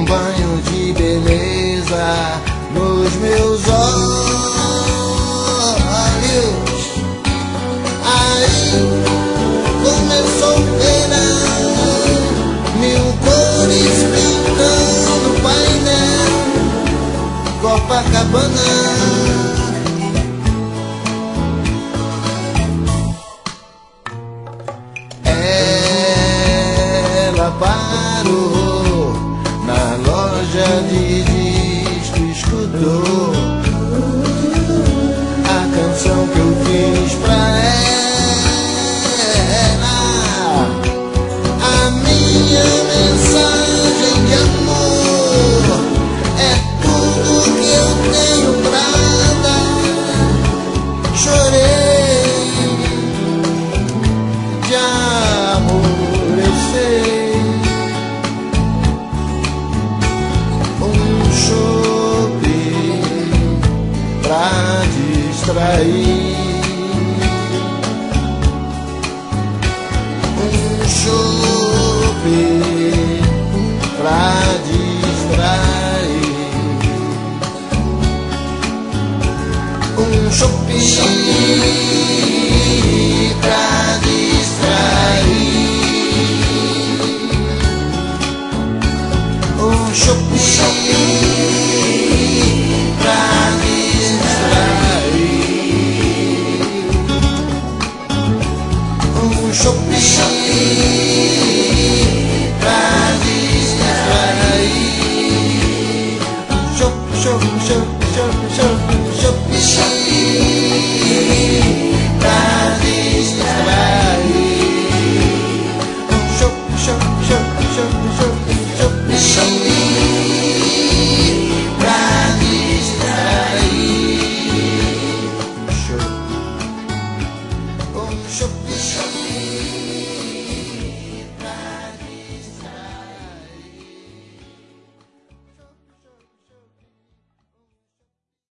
banho de beleza nos meus olhos. Aí começou o verão, mil cores pintando o painel Copacabana. Parou na loja de disco, escutou a canção que eu fiz pra ela, a minha mensagem de amor. É tudo que eu tenho pra dar. Chorei de amor, eu sei. Pra distrair, chope pra distrair, chope pra distrair, chope.